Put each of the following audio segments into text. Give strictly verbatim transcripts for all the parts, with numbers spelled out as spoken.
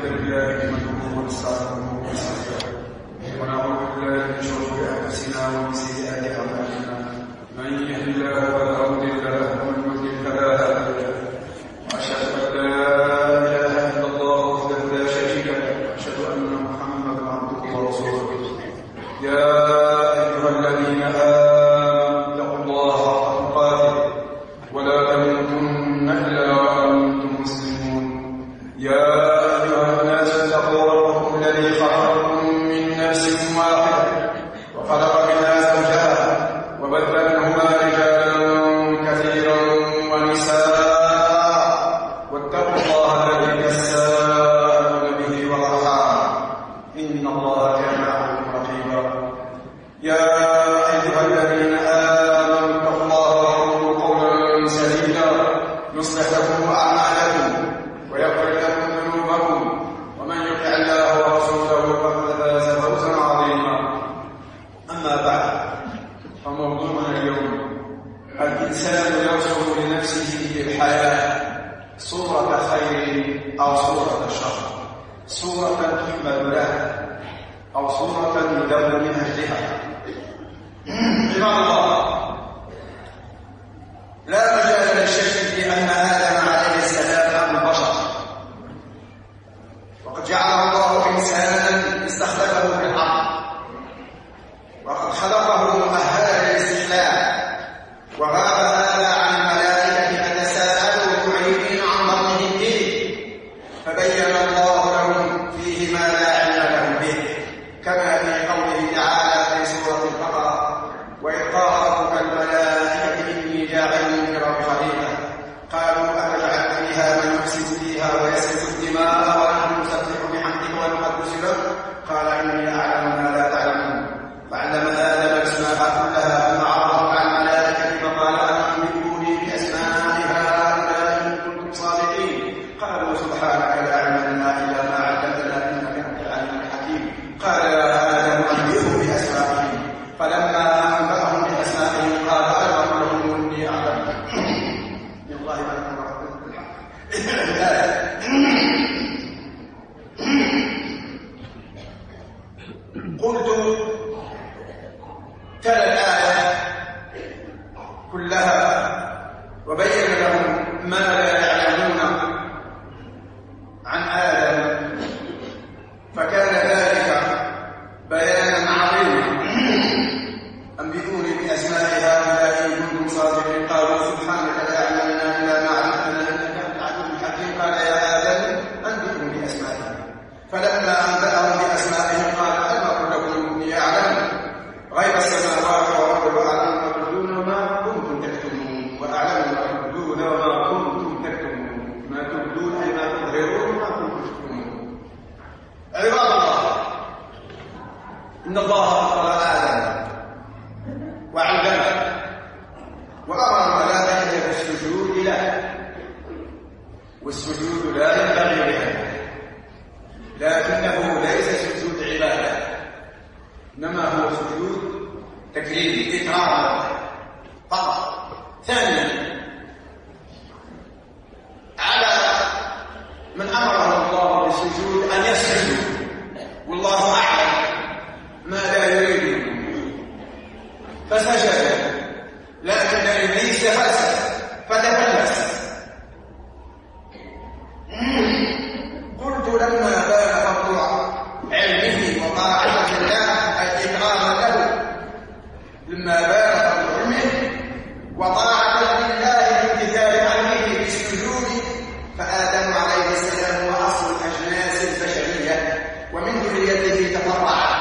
بالله نحمده ونستعينه ونستغفره ونعوذ بالله من شرور انفسنا ومن سيئات اعمالنا من يهد الله فلا مضل له ومن يضلل فلا هادي له واشهد ان لا اله الا الله وحده لا شريك له واشهد ان محمدا عبده ورسوله يا ايها الذين امنوا اتقوا الله حق تقاته ولا تموتن الا وانتم مسلمون يا ايها الناس اتقوا ربكم الذي خلقكم من نفس واحده وخلق منها زوجها وبث منهما رجالا كثيرا ونساء واتقوا الله الذي تساءلون به والارحام ان الله كان عليكم رقيبا يا ايها الذين امنوا اتقوا الله وقولوا قولا سديدا يصلح لكم اعمالكم ويغفر لكم ذنوبكم ومن يطع الله ورسوله فقد فاز فوزا عظيما اما بعد فموضوعنا اليوم الانسان يرسم لنفسه في الحياه صوره خير او صوره شر، صوره تحمد له او صوره يذم من اجلها. عباد الله، لا مجال للشك في ان ادم عليه السلام ابو بشر، وقد جعله الله انسانا استخلفه في الارض، وقد خلقه مؤهلا للاستخلاف، وغاب هذا عن الملائكه فتساءلوا معيدين عن ضمنهم فيه، فبين الله لهم فيه ما لا علم لهم به، كما في قوله تعالى في سوره البقره: واذ قال ربك الملائكه اني جاعل في الارض خليفه قالوا اتجعل فيها من يفسد فيها ويسفك الدماء ونحن نسبح بحمدك ونقدس لك قال اني اعلم ما لا تعلمون. فعلم ادم الاسماء كلها ثم عرضهم على الملائكه فقال انبئوني باسماء هؤلاء ان كنتم صادقين قالوا سبحانك لا علم لنا الا ما علمتنا انك انت العليم الحكيم. قال يا ادم انبئهم باسمائهم، فلما انباهم باسمائهم قال اجرم لهم اني اعلم من الله ما لكم رحمه بالحق. قلت تلا الآية كلها وبين لهم ما لا يعلمون عن آدم، فكان ذلك بيانا عظيما. أنبئوني بأسماء هؤلاء إن كنتم صادقين قالوا سبحانك لا علمنا إلا ما علمتنا إنك أنت العليم الحكيم. قال يا آدم أنبئهم بأسمائهم، فلما أنبأهم بأسمائهم قال ألم أقل لكم إني أعلم غيب السماوات والأرض وأعلم ما تبدون وما كنتم تكتمون وأعلم ما تبدون وما كنتم تكتمون. ما تبدون أي ما تظهرون وما كنتم تكتمون. عباد الله، إن الله فطر آدم وعلمه وأمر الملائكة بالسجود له، والسجود لا ينبغي له، لكنه ليس سجود عبادة، إنما هو سجود تكريم إكرام فقط. ثانيا، على من أمره الله بالسجود أن يسجدوا، والله أعلم ما لا يريد، فسجد، لكن إبليس فسد فتفلس. قلت لما بان فضل علمه وطاعته الله أي إكراما له، لما بان فضل علمه وطاعته لله بامتثال أمره بالسجود، فآدم عليه السلام هو أصل الأجناس البشرية ومن ذريته تفرع.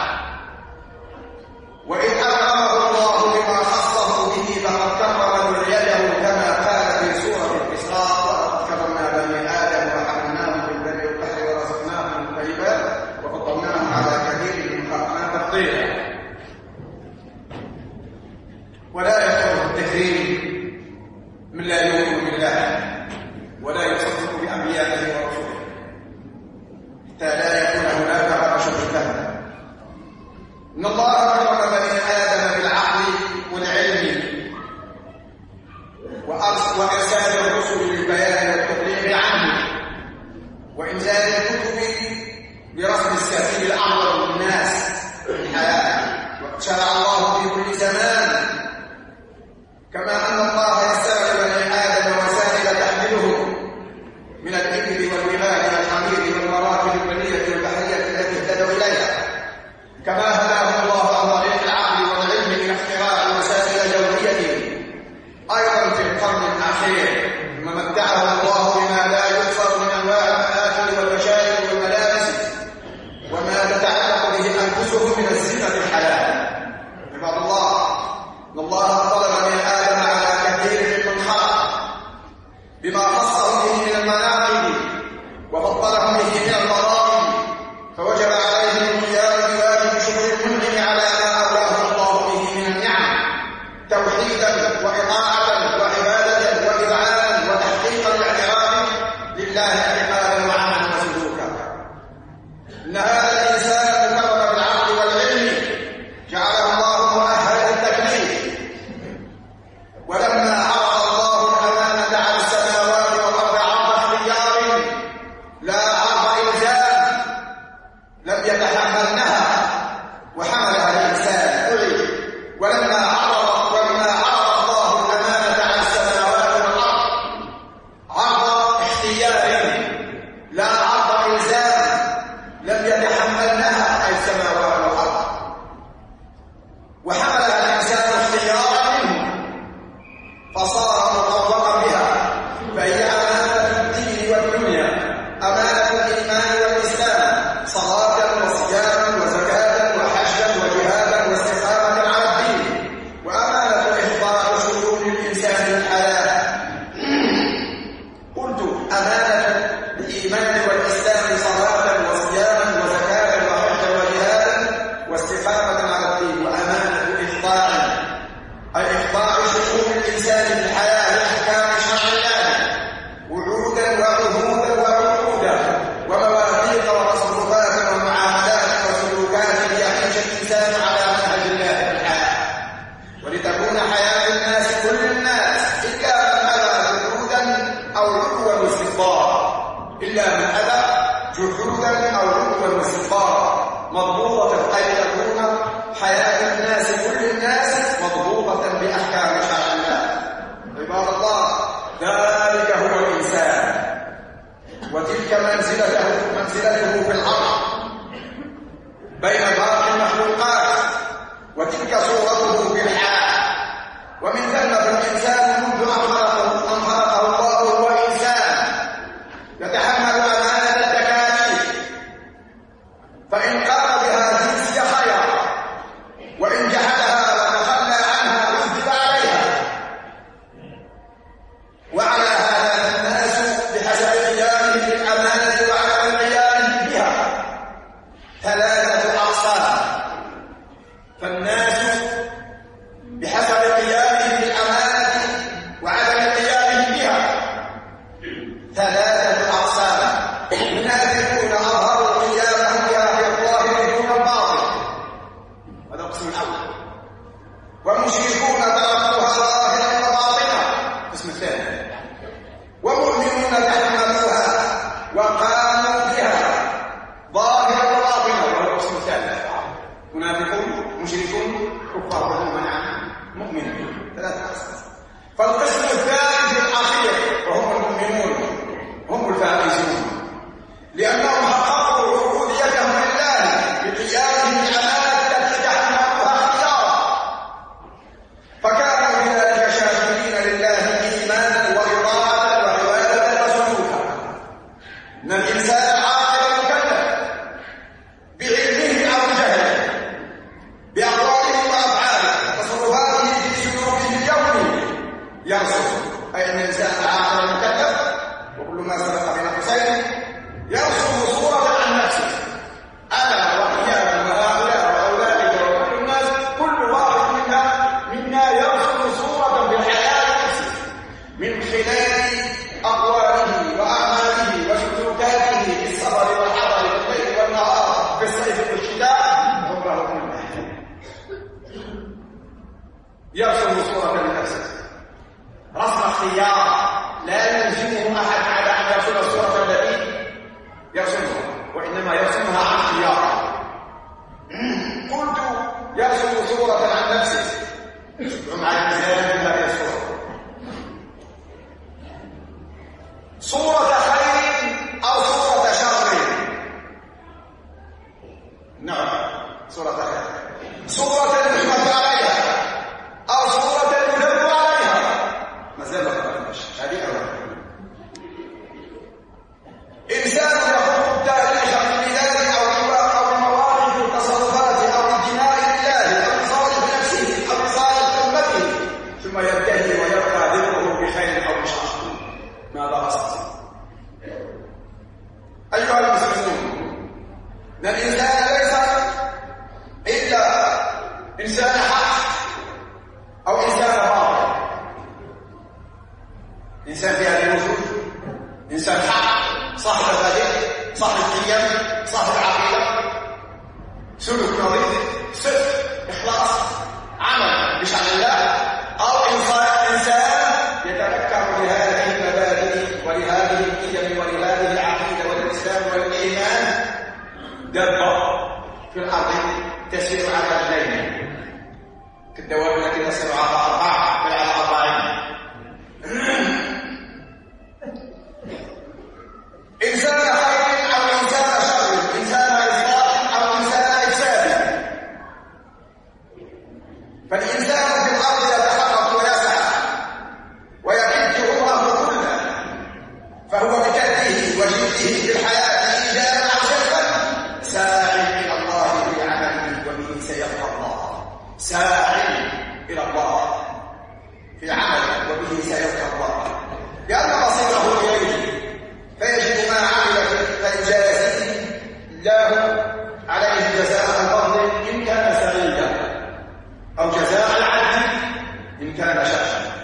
وإذ أكرمه الله بما خصه به فقد كرم ذريته كما قال في سورة الإسراء: ولقد كرمنا بني آدم وحملناهم في البر والبحر ورزقناهم من الطيبات وفضلناهم على كثير من خلقنا تفضيلا. ولا يكون التكريم من لا يؤمن بالله ولا يصدق بأنبيائه ورسله حتى لا يكون هناك عرش له. إن الله كرم بني آدم بالعقل والعلم وإرسال الرسل للبيان والتبليغ عنه وإنزال الكتب برسم السبيل الأعظم للناس في الحياة. شرع الله في كل زمان، كما أن الله يسر لبني آدم وسائل تحملهم من الإبل والبغال والحمير والمراكب البرية والبحرية التي اهتدوا إليها، كما هداهم الله عن طريق العقل والعلم من اختراع وسائل جوهرية أيضا في القرن الأخير، ثم متعهم الله بما لا يحصر من أنواع المآكل والمشارب والملابس وما تتعلق به أنفسهم من الزينة الحلال. عباد الله، إن الله طلب من آدم على كثير من خلق بما خصهم به من المناقب وفضلهم به من المراتب، فوجب عليهم القيام بواجب شكر المنعم على ما أولاه الله به من النعم توحيدا وإطاعة وعبادة وإذعانا وتحقيقا لاعتراف لله اعتقادا وعملا وسلوكا. إن هذا الإنسان مكرم بالعقل والعلم جعله الله مؤهلا للتكليف، ولما عرض الله الأمانة على السماوات والأرض عرض اختيار لا عرض إلزام لم يتحملنها وحملها الإنسان أولي. ولما عرض ولما عرض الله الأمانة على السماوات والأرض عرض اختيار لا عرض إلزام لم يتحملنها أي السماوات والأرض، وحملها الإنسان اختيارا منه فصار مطوقا بها، فهي أمانة الدين والدنيا، أمانة الإيمان والإسلام، صلاة وصياما وزكاة وحجا وجهادا واستقامة على الدين، وأمانة إحضار شؤون الإنسان الحياة. قلت أمانة الإيمان والإسلام، صلاة وصياما وزكاة وحجا وجهادا واستقامة على الدين، وأمانة إحضار أي إحضار شؤون الإنسان في الحياة لأحكام شرع الله، وعودا وعهودا وعقودا ومواثيق وتصرفات ومعاملات وسلوكات ليعيش الإنسان على منهج الله في الحياة، ولتكون حياة الناس كل الناس إلا من أبى جحودا أو عدوا واستكبارا، إلا من أبى جحودا أو عدوا واستكبارا مضبوطة، أي تكون حياة الناس كل الناس مضبوطة بأحكام شرع الله. عباد الله، ذلك هو الإنسان، وتلك منزلته منزلته في الأرض بين باقي المخلوقات، وتلك صورته في الحياة. ومن ثم الإنسان منذ أن خلقه أن خلقه الله هو إنسان يتحمل أمانة التكاليف، فإن قام بها جزي خيرا، وإن جحدها وتخلى عنها عذب عليها. وعلى هذا الناس بحسب قيامهم بالأمانة وعدم قيامهم بها ثلاثة أقسام. فالناس بحسب قيامهم بالأمانة وعدم قيامهم بها ثلاثة أقسام: منافقون أظهروا قيامهم بها في الظاهر دون الباطن، هذا القسم الأول، ومشركون تركوها ظاهرا وباطنا، القسم الثاني، ومؤمنون تحملوها وقاموا بها ظاهرا وباطنا، وهو القسم الثالث. منافقون، مشركون، كفار، وهم مؤمنون، ثلاثة أقسام. فالقسم الثالث الأخير وهم المؤمنون هم الفائزون، لأنهم حققوا عبوديتهم لله بقيامهم بالأمانة التي تحملوها اختيارا، فكانوا بذلك شاكرين لله إيمانا وإطاعة وعبادة وسلوكا. إن الإنسان العاقل المكلف بعلمه أو بجهله بأقواله وأفعاله وتصرفاته في سلوكه اليومي يرسل، أي أن الإنسان العاقل المكلف وكل ما سبق من حسين يرسم صورة عن نفسه. أنا وإياكم وهؤلاء وأولئك وكل الناس، كل واحد منا منا يرسم صورة بالحياة نفسه من خلال أقواله وأعماله وسلوكاته في السفر والحضر والليل والنهار، في الصيف والشتاء، عمره كله يرسم صورة لنفسه رسم اختيار لا يلزمه أحد على أن يرسم الصورة التي يرسمها. وإنما يرسمها عن اختيار. قلت يرسم صورة عن نفسه ومع الميزان من هذه الصورة صورة خير أو صورة شر. نعم صورة خير، صورة يحمد عليها أو صورة يذب عليها. ما زال ما خرجناش هذه أولا. إنسان يخوض التاريخ بالبلاد أو أو بمواقف التصرفات أو بجناء الله أو بصالح نفسه أو بصالح أمته ثم ينتهي ويبقى ذكره بخير أو بشر. ماذا قصد؟ أيها المسلمون، إن الإنسان ليس إلا إنسان حق أو إنسان باطل. إنسان في هذه الوجود إنسان حق، صاحب البديع، صاحب القيم، صاحب العقيدة، سلوك نظيف، صدق، إخلاص، عمل بشأن الله، أو إنسان يتفكر بهذه المبادئ ولهذه القيم ولهذه العقيدة والإسلام والإيمان دابة في الأرض تسير على رجلين كالدواب التي تسير على أربعة بل على أربعين. إنسان خير أو إنسان شر، إنسان إصلاح أو إنسان إفساد. فالإنسان في الأرض يتحرك ويسعى ويكد عمره كله، فهو بكده وجده في الحياة إيجابا أو سلبا ساع إلى الله بعمله وبه سيلقى الله. ساع إلى الله في عمله وبه سيلقى الله، لأن مصيره إليه فيجد ما عمل فيجازيه الله عليه جزاء الفضل إن كان سعيدا أو جزاء العدل إن كان شرا.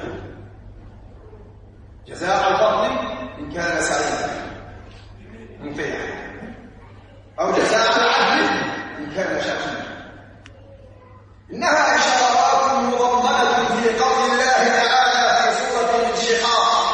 جزاء الفضل إن كان سعيدا مطيعا أو جزاء العدل إن كان شرا. إنها إشارات مضمنة في قول الله تعالى في سورة الانشقاق: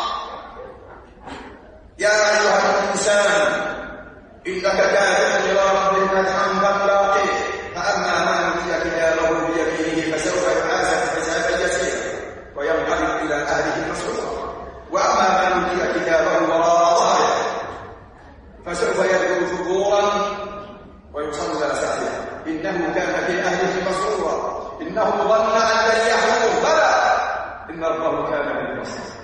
يا أيها الإنسان إنك كادح إلى ربك كدحا فملاقيه فأما من أوتي كتابه بيمينه فسوف يحاسب حسابا يسيرا وينقلب إلى أهله مسرورا، وأما من أوتي كتابه وراء ظهره فسوف يدعو ثبورا ويصلى سعيا إنه كان في أهله مسرورا إنه ظن أن لن يحور بلى إن ربه كان بالبصير.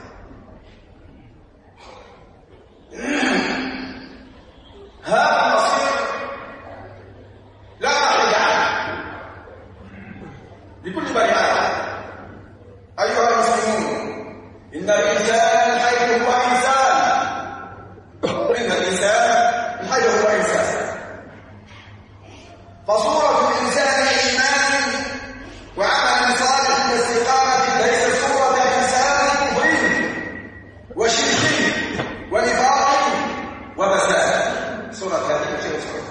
هذا المصير لا أحد عنه لكل بني آدم. أيها المسلمون، إن الإنسان الحي هو إنسان، إن الإنسان الحي هو إنسان. فصورة الإنسان إيمان وعمل صالح واستقامة ليس صورة إنسان كفر وشرك ونفاق وفساد. صورة هذه الصورة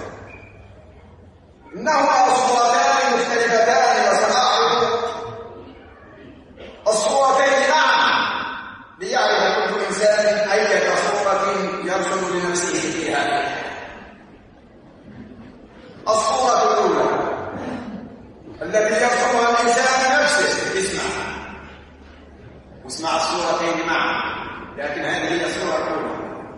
إنهما صورتان مختلفتان وسنعرض الصورتين معا ليعرف كل إنسان أية صورة يرسم لنفسه فيها. الصورة الأولى التي يرسمها الإنسان لنفسه، اسمع واسمع الصورتين معا، لكن هذه هي الصورة الأولى.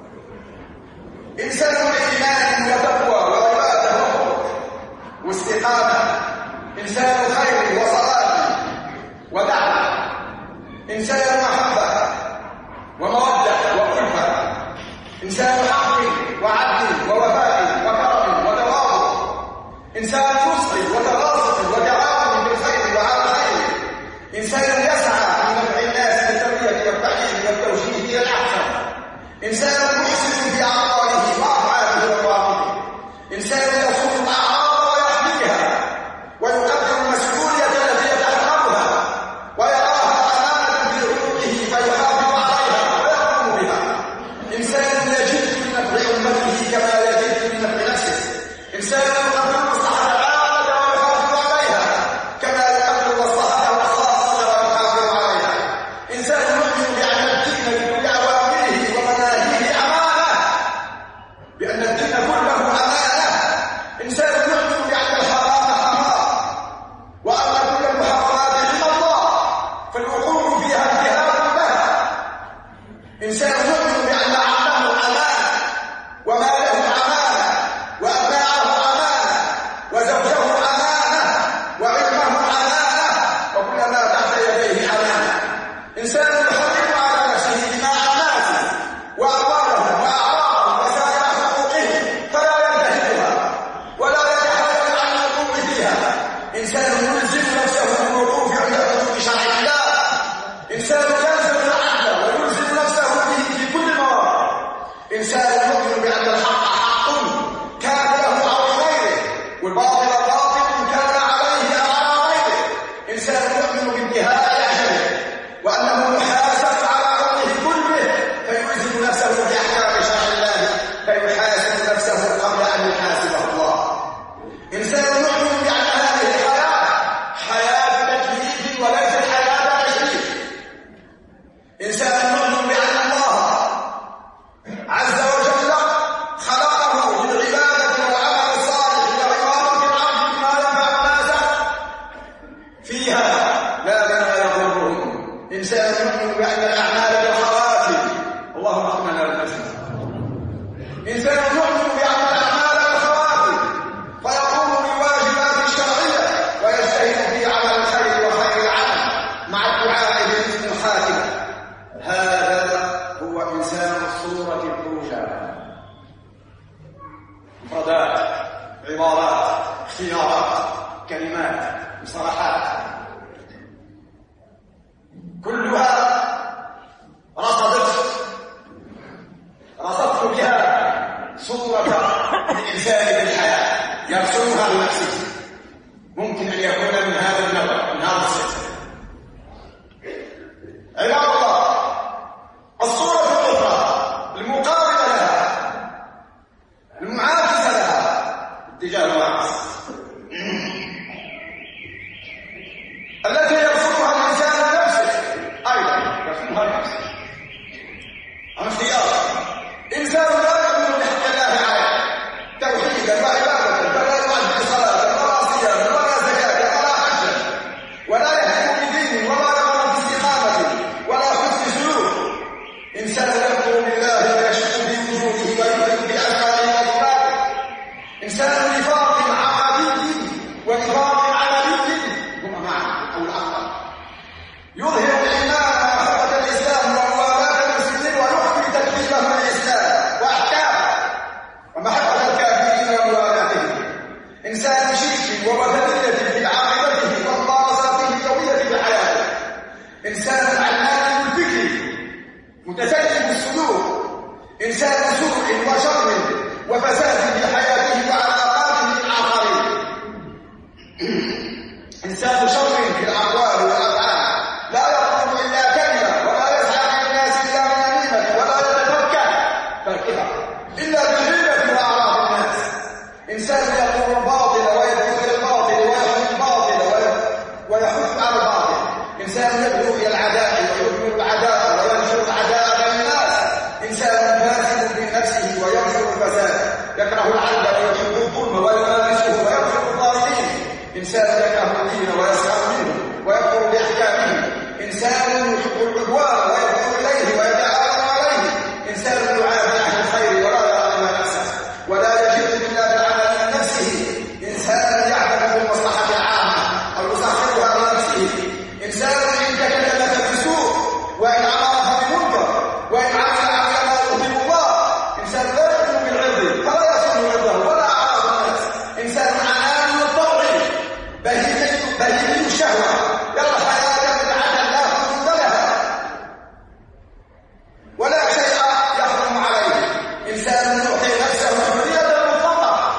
إنسان إيمان وتقوى وعبادة واستقامة، إنسان خير وصلاة ودعوة، إنسان محبة ومودة وألفة، إنسان حق وعدل ووفاء وكرم وتواضع، إنسان يصلح وتواصل وتعاون بالخير وعلى الخير، إنسان يسعى لنفع الناس بالتربية والتعليم والتوجيه إلى الأحسن، إنسان محسن في أعماله وأفعاله وأقواله، إنسان يصون الأعراض ويحميها ويقدر المسؤولية التي يتحملها ويراها أمانة في حقوقه فيحافظ عليها ويقوم بها، إنسان يجد من نفع أمته كما يجد من نفع نفسه، إنسان يقدر المصلحة العامة ويحافظ عليها كما يقدر مصلحته الخاصة ويحافظ عليها، إنسان يؤمن بأن الدين بكل أوامره ومناهيه أمانة، بأن الدين كله أمانة مفردات، عبارات، اختيارات، كلمات، مصطلحات، كلها رصدت رصدت بها صورة الإنسان في الحياة يرسمها لنفسه. ممكن أن يكون من هذا النوع، من هذا الصنف. عباد الله، الصورة الأخرى المقابلة لها، المعاكسة لها، اتجاه العكس، التي يرسمها الإنسان لنفسه أيضا، يرسمها لنفسه عن اختيار. إنسان لا يؤمن بحق الله عليه توحيدا وعبادة، فلا يؤدي صلاة ولا صيام ولا زكاة ولا حجا، ولا يهتم بدينه ولا يرغب في استقامته ولا حسن سلوك. إنسان يكفر بالله ويشك بوجوده ويؤمن بأفعاله وصفاته. إنسان نفاق عقدي ونفاق عملي هما معا أو الأخر، يظهر الإيمان ومحبة الإسلام وموالاة المسلمين ويخفي تكذيبه للإسلام وأحكامه ومحبة الكافرين وموالاتهم. إنسان شرك ووثنية في عاقبته وممارساته اليومية في حياته. إنسان علمان الفكر متسلم السلوك. إنسان سوء وشر وفساد في حياته وعلاقاته بالآخرين. إنسان شر في الأقوال والأفعال، لا يقول إلا كلمة ولا يسعى للناس إلا من النميمة ولا يتفكر فكها إلا بالغيبة وأعراض الناس. إنسان يقول الباطل ويدعو الباطل ويحمي الباطل ويحث على الباطل. إنسان يدعو إلى العداء ويظهر العداء وينشر العداء بين الناس. إنسان فاسد في نفسه وينشر الفساد، يكره العدل ويحب الظلم ويمارسه ويغفر الظالمين. إنسان يكره الدين ويسخر منه ويكفر بأحكامه. إنسان يحب العدوان ويدعو إليه ويتعاون عليه. إنسان يعادي أهل الخير ولا يرى نفسه ولا يجد إلا بالعمل من نفسه. إنسان يعمل بالمصلحة العامة أو يسخرها لنفسه. إنسان إن تكلم بسوء وإن أمر بمنكر وإن عمل عمل ما يغضب الله. إنسان لا يؤمن بالعرض فلا يصون عرضه ولا أعراض الناس. إنسان عنان الطبع بهيم الشهوة، يرى الحياة بدعة لا حدود لها ولا شيء يحرم عليه. إنسان يعطي نفسه حرية المطلقة،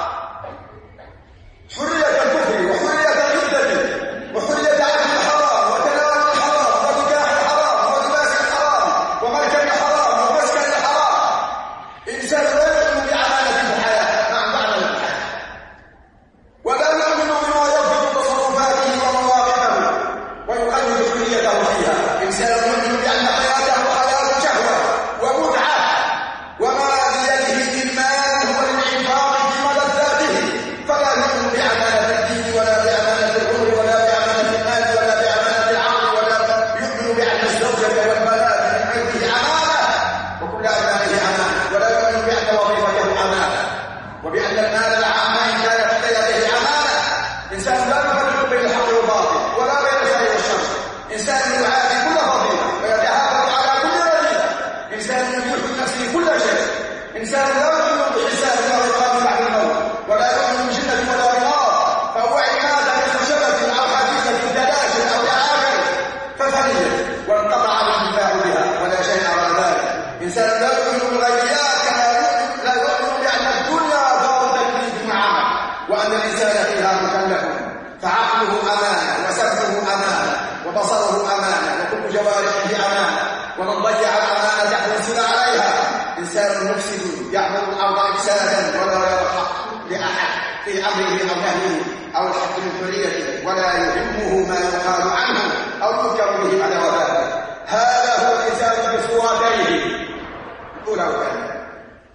حرية الكفر وحرية الردة وحرية عدل الحرام وتناول الحرام ونكاح الحرام ولباس الحرام ومركب الحرام ومسكن الحرام. إنسان لا يؤمن بعمالة الحياة، نعم بعمل الحياة، ولا يؤمن بما يضبط تصرفاته ومواقفه ويقلد حريته فيها. إنسان يؤمن بأن حياته حياة شهوة ومتعة وما بيده من مال هو الإنفاق في ملذاته، فلا يؤمن بأمانة الدين ولا بأمانة العمر ولا بأمانة المال ولا بأمانة العقل ولا يؤمن بأن الزوجة والبنات من عنده أمانة وكل أبنائه أمانة، ولا يؤمن بأن وظيفته أمانة وبأن المال العام إن كان في يده أمانة. إنسان لا يفرق بين الحق والباطل ولا بين الخير والشر. إنسان يعادي كل فضيلة ويتحافظ على كل رذيلة. إنسان يبيح لنفسه كل شيء. إنسان لا يؤمن بحساب ولا عقاب بعد الموت ولا يؤمن بجنة ولا نار، فهو عماد لخشبة أو حديثة دلاشة أو تعافر ففنيت وانقطع الانتفاع بها ولا شيء على ذلك. إنسان لا يؤمن بالغيبيات كما لا يؤمن بأن الدنيا دار تكليف وعمل وأن الإنسان فيها مكلف، فعقله أمانة وسمعه أمانة وبصره أمانة وكل جوارحه أمانة، ومن ضيع الأمانة حوسب عليها. إنسان مفسد يعمل الأرض إفسادا ولا يرى الحق لأحد في أمره أو نهيه أو الحق من حريته ولا يهمه ما يقال عنه أو يذكر به على وباله. هذا هو الإنسان بصورتيه. الأولى والثانية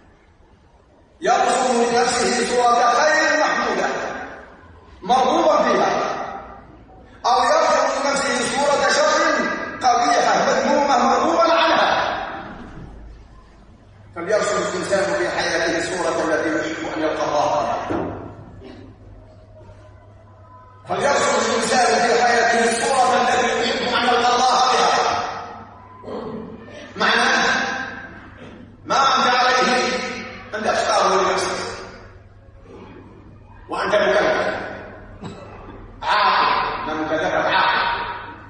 يرسم لنفسه صورة خير محمودة مرغوبا فيها، أو يرسم لنفسه صورة شر قبيحة مذمومة مرغوبا عنها. فليرسم الإنسان في حياته صورة التي يحب أن يلقى الله بها. فليرسم الإنسان في حياته الصورة التي يحب أن يلقى الله بها. معناه ما أنت عليه أن تختاره لنفسك، وأنت مكلف عاقل، من مكلفك عاقل.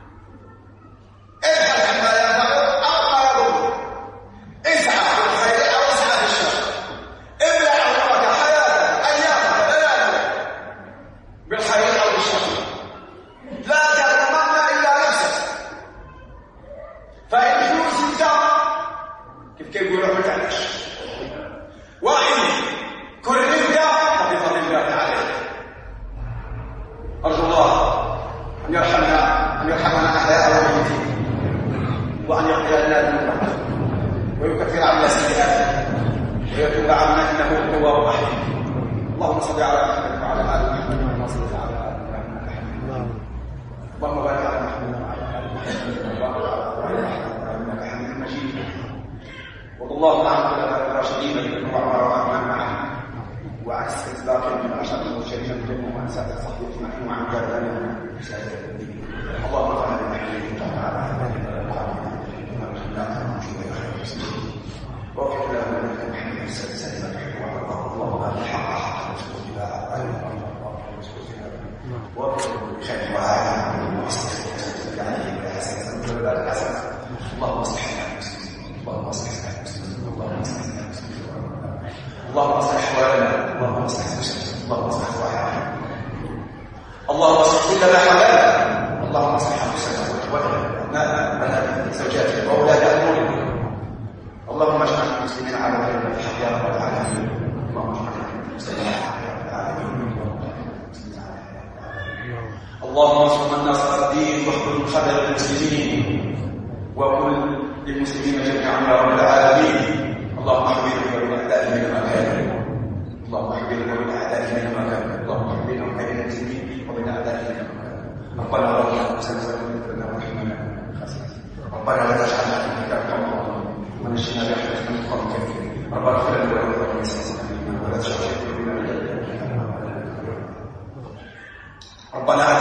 ابحث عما ينفعك أو ما يضرك، اسعى في الخير أو اسعى في الشر، ابلع عمرك حياتك أيامك ليالك بالخير أو بالشر، لا تغرمن إلا نفسك. فإن فوزت كيف كيف يقولوا ما تعلش، وإن كرمت فبفضل الله عليك. أرجو الله أن يرحمنا أن يرحمنا أحياء وميتين، وأن يغفر لنا ذنوبنا ويكفر عنا سيئاتنا ويتوب عنا إنه التواب الرحيم. اللهم صل على محمد وعلى آل محمد كما صليت على آل إبراهيم إنك حميد مجيد. اللهم بارك على محمد وعلى آل محمد وبارك على آل محمد إنك حميد مجيد. والله عن خلفاء الراشدين ابن عمر وعثمان معه، وعن استطلاق من عشرة المبشرين بالجنة، وعن سائر الصحابة أجمعين، وعن جابر وسائر المؤمنين. اللهم ارحمنا بما حييت وتعالى على ووفق له من محمد سلسلة تحب وعرضه. اللهم أن الحق حقا وسكوتنا علم ووفق بخير وعالم وأصلح عليه بالحسنة ولا الحسنة. اللهم اصلح لنا المسلمين، اللهم اصلح لنا المسلمين، اللهم اصلح لنا المسلمين، اللهم اصلح احوالنا، اللهم اصلح المسلمين، اللهم اصلح احوالنا، اللهم اصلح كل ما حولنا، اللهم اصلح انفسنا واخواننا وابنائنا وبناتنا زوجاتنا واولاد امورنا. اللهم اجعل المسلمين على خير في يا رب العالمين. اللهم اجعل المسلمين على خير العالمين. اللهم انصر من نصر الدين واخذل خذل المسلمين وكل للمسلمين جميعا يا رب العالمين. اللهم حبيبنا وبين اعدائنا من مكان، اللهم حبيبنا وبين اعدائنا من مكان، اللهم حبيبنا وبين المسلمين وبين اعدائنا من مكان. ربنا ربنا وسلم لنا ورحمنا ربنا لا تجعلنا في كتاب ونجنا برحمتك من القوم الكافرين. ربنا اغفر لنا ولنا ولا تجعل في قلوبنا غلا للذين امنوا ربنا